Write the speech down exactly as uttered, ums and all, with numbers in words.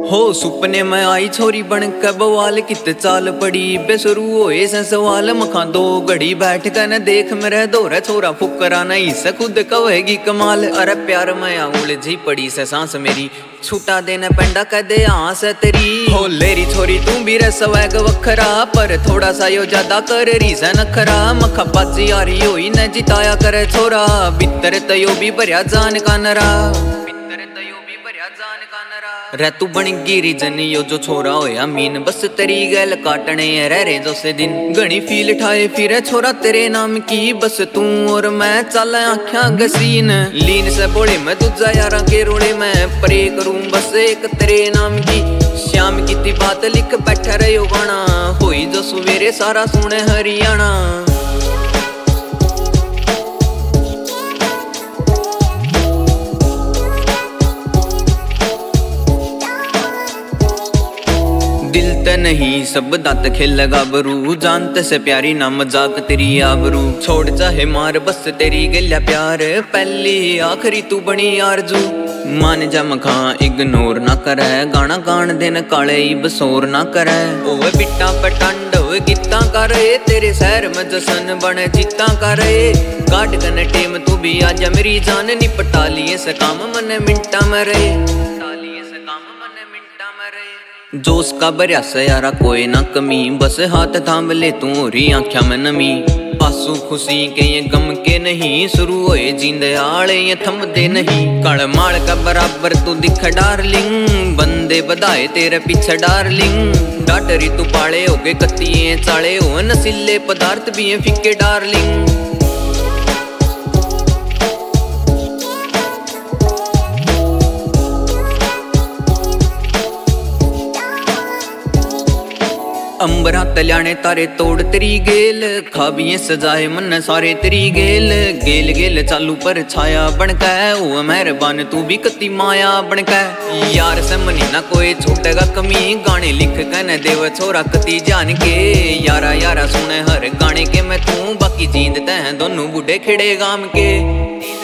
हो सुपने में आई छोरी बन के बवाल कित चाल पड़ी बेसरू होए से सवाल मखा दो घड़ी बैठ कर न देख मेरे दोरे छोरा फुकरा नहीं से खुद कहेगी कमाल। अरे प्यार में उलझी पड़ी से सांस मेरी छूटा देना पेंडा कदे आस तेरी। हो लेरी छोरी तू भी रे स्वैग वखरा पर थोड़ा सा यो ज्यादा कर रीसा नखरा मखा बाजी आ रही होई न जिताया करे छोरा भीतर तयो भी भरिया जान का नरा रे तू बन गिरी जन यो जो छोरा होया मीन बस तेरी गैल काटने रह रे जो से दिन घनी फील ठाए फिर छोरा तेरे नाम की बस तू और मैं चल आख्या गसीन लीन से बोले मैं तुझा यारा के रोड़े में परे करूं बस एक तेरे नाम की श्याम की ती बात लिख बैठा रहे हो गाना होई जो सवेरे सारा सुने हरियाणा। दिल ते नहीं सब दांत खेल गाबरू जानते से प्यारी ना मजाक तेरी आबरू छोड़ चाहे मार बस तेरी गल्या प्यार पहली आखिरी तू बनी आरजू मान जा मखा इग्नोर ना करे गाना गान दिन काले बसोर ना करे ओए बिट्टा पटंड गीता करे तेरे शहर में जसन बने जीता करे काट कन टेम तू भी आजा मेरी जान निपटा लिए से काम मन मिंटा मरे जोश का बरिया से यारा कोई ना कमी बस हाथ थाम ले तू री आँख्या में नमी आंसू खुशी के ये गम के नहीं शुरू होए जींदे आले ये थम दे नहीं कड़ माल का बराबर तू दिख डार्लिंग बंदे बधाए तेरे पीछे डार्लिंग डाटरी तू पाले हो गए कत्तिये चाले हो नसीले पदार्थ भी हैं फिक्के डार्लिंग। अंबरा तल्याने तारे तोड़ तेरी गेल खाबिये सजाए मन सारे तेरी गेल गेल गेल चालू पर छाया बनका ओ मेहरबान तू भी कति माया बनका यार से मनी ना कोई छूटेगा कमी गाने लिख कन देव छोरा कति जान के यारा यारा सुने हर गाने के मैं तू बाकी जींदते हैं दोनों बूढ़े खेड़े गाम के।